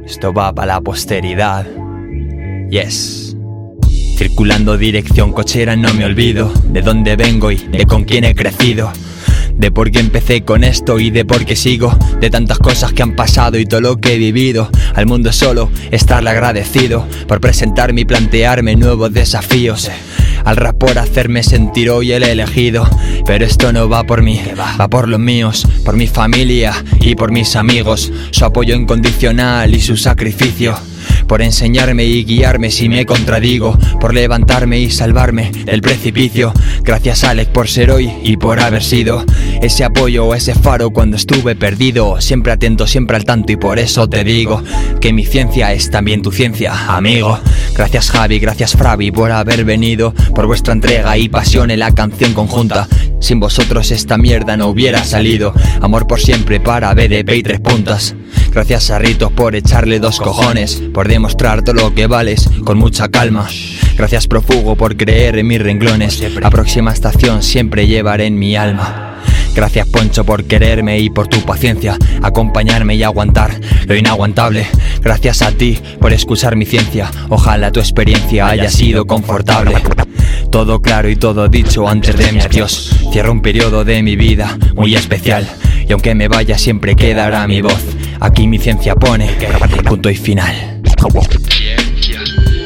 Esto va para la posteridad. Yes. Circulando dirección cochera no me olvido de dónde vengo y de con quién he crecido, de por qué empecé con esto y de por qué sigo, de tantas cosas que han pasado y todo lo que he vivido. Al mundo solo estarle agradecido por presentarme y plantearme nuevos desafíos. Al rap por hacerme sentir hoy el elegido. Pero esto no va por mí, va por los míos, por mi familia y por mis amigos. Su apoyo incondicional y su sacrificio, por enseñarme y guiarme si me contradigo, por levantarme y salvarme del precipicio. Gracias Alex por ser hoy y por haber sido ese apoyo o ese faro cuando estuve perdido. Siempre atento, siempre al tanto, y por eso te digo que mi ciencia es también tu ciencia, amigo. Gracias Javi, gracias Fravi por haber venido, por vuestra entrega y pasión en la canción conjunta. Sin vosotros esta mierda no hubiera salido. Amor por siempre para BDP y 3 puntas. Gracias a Ritos por echarle 2 cojones, por demostrar todo lo que vales con mucha calma. Gracias Profugo por creer en mis renglones. La próxima estación siempre llevaré en mi alma. Gracias Poncho por quererme y por tu paciencia, acompañarme y aguantar lo inaguantable. Gracias a ti por escuchar mi ciencia. Ojalá tu experiencia haya sido confortable. Todo claro y todo dicho antes de mi adiós. Cierro un periodo de mi vida muy especial, y aunque me vaya siempre quedará mi voz. Aquí mi ciencia pone punto y final. Ciencia.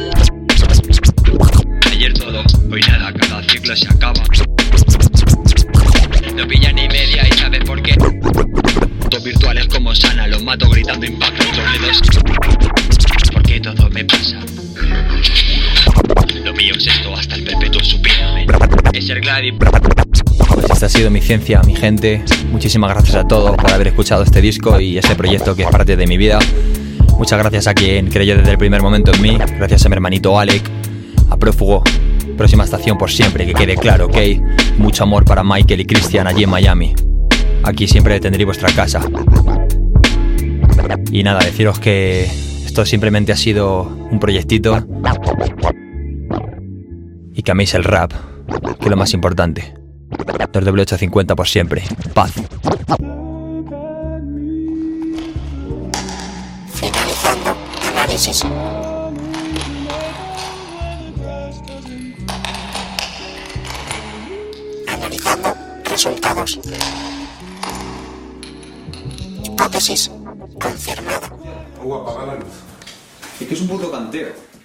Ayer todo, hoy nada, cada ciclo se acaba. No pilla ni media y sabes por qué. Dos virtuales como Sana, los mato gritando impacto en los dedos. Porque todo me pasa. Lo mío es esto hasta el perpetuo supino. Es ser Gladys. Pues esta ha sido mi ciencia, mi gente. Muchísimas gracias a todos por haber escuchado este disco y este proyecto que es parte de mi vida. Muchas gracias a quien creyó desde el primer momento en mí. Gracias a mi hermanito Alec, a Prófugo. Próxima estación por siempre, que quede claro, ¿ok? Mucho amor para Michael y Christian allí en Miami. Aquí siempre tendréis vuestra casa. Y nada, deciros que esto simplemente ha sido un proyectito y que améis el rap, que es lo más importante. 2W850 por siempre. Paz. Finalizando análisis. Analizando resultados. Hipótesis confirmada. Es que es un puto canteo.